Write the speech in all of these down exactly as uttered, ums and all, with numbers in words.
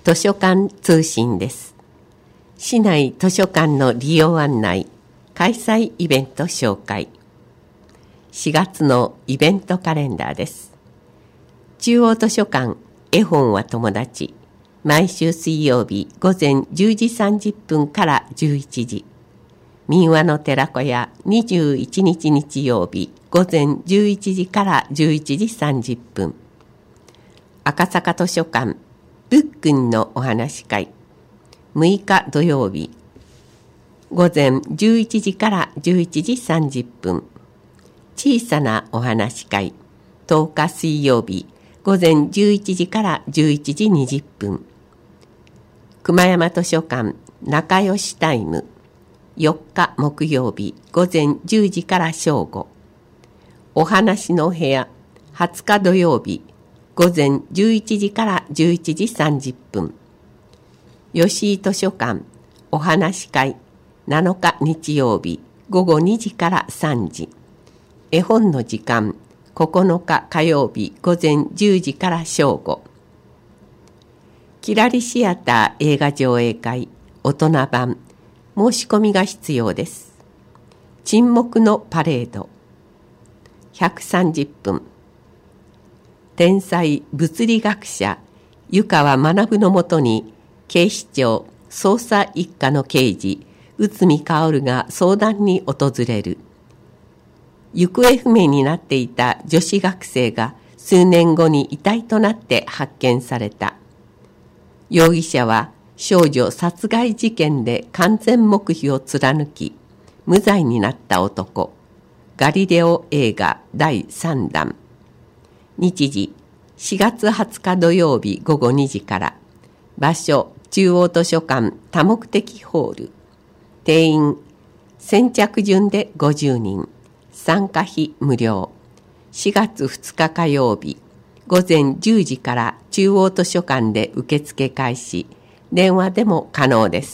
図書館通信です。市内図書館の利用案内、開催イベント紹介。しがつのイベントカレンダーです。中央図書館絵本は友達、毎週水曜日午前じゅうじさんじゅっぷんからじゅういちじ。民話の寺子屋にじゅういちにち日曜日午前じゅういちじからじゅういちじさんじゅっぷん。赤坂図書館ブックンのお話会、むいか土曜日午前じゅういちじからじゅういちじさんじゅっぷん。小さなお話会、とおか水曜日午前じゅういちじからじゅういちじにじゅっぷん。熊山図書館仲良しタイム、よっか木曜日午前じゅうじから正午。お話の部屋はつか土曜日午前じゅういちじからじゅういちじさんじゅっぷん。吉井図書館お話会なのか日曜日午後にじからさんじ。絵本の時間ここのか火曜日午前じゅうじから正午。きらりシアター映画上映会大人版、申し込みが必要です。沈黙のパレードひゃくさんじゅっぷん。天才物理学者湯川学のもとに警視庁捜査一課の刑事内海薫が相談に訪れる。行方不明になっていた女子学生が数年後に遺体となって発見された。容疑者は少女殺害事件で完全黙秘を貫き無罪になった男。ガリレオ映画だいさんだん。日時しがつはつか土曜日午後にじから。場所中央図書館多目的ホール。定員先着順でごじゅうにん。参加費無料。しがつふつか火曜日午前じゅうじから中央図書館で受付開始。電話でも可能です。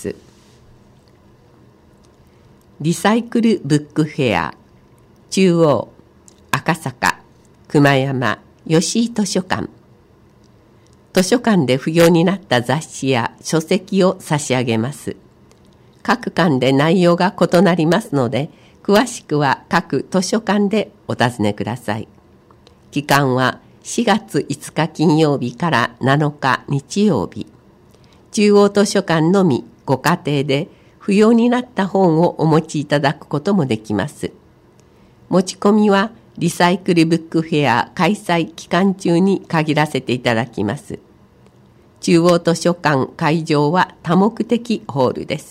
リサイクルブックフェア中央、赤坂、熊山、吉井図書館。図書館で不要になった雑誌や書籍を差し上げます。各館で内容が異なりますので、詳しくは各図書館でお尋ねください。期間はしがついつか金曜日からなのか日曜日。中央図書館のみご家庭で不要になった本をお持ちいただくこともできます。持ち込みはリサイクルブックフェア開催期間中に限らせていただきます。中央図書館会場は多目的ホールです。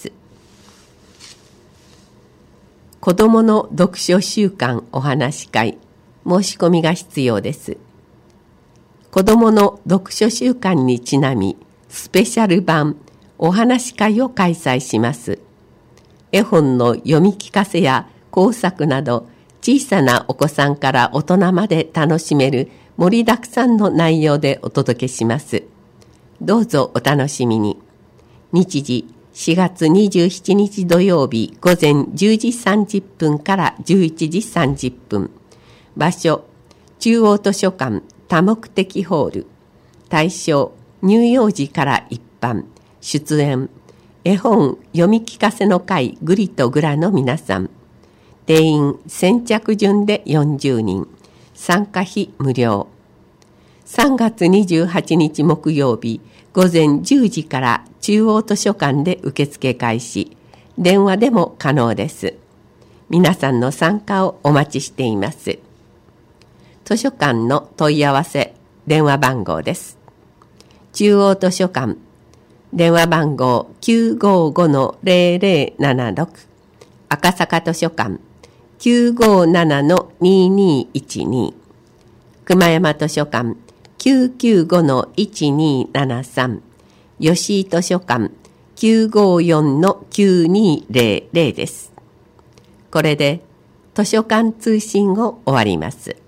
子どもの読書週間お話会、申し込みが必要です。子どもの読書週間にちなみ、スペシャル版お話会を開催します。絵本の読み聞かせや工作など、小さなお子さんから大人まで楽しめる盛りだくさんの内容でお届けします。どうぞお楽しみに。日時しがつにじゅうしちにち土曜日午前じゅうじさんじゅっぷんからじゅういちじさんじゅっぷん。場所中央図書館多目的ホール。対象乳幼児から一般。出演絵本読み聞かせの会グリとグラの皆さん。定員先着順でよんじゅうにん。参加費無料。さんがつにじゅうはちにち木曜日午前じゅうじから中央図書館で受付開始。電話でも可能です。皆さんの参加をお待ちしています。図書館の問い合わせ電話番号です。中央図書館電話番号 きゅうごごのゼロゼロななろく。赤坂図書館きゅうごななのににいちに。熊山図書館きゅうきゅうごのいちにななさん。吉井図書館きゅうごよんのきゅうにゼロゼロです。これで図書館通信を終わります。